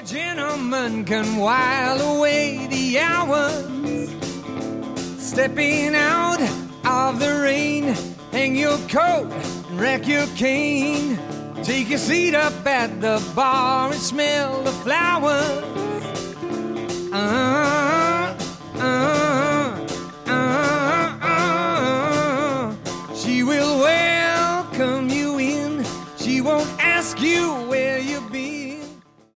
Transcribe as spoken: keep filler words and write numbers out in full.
a gentleman can while away the hours, stepping out of the rain. Hang your coat and rack your cane. Take a seat up at the bar and smell the flowers.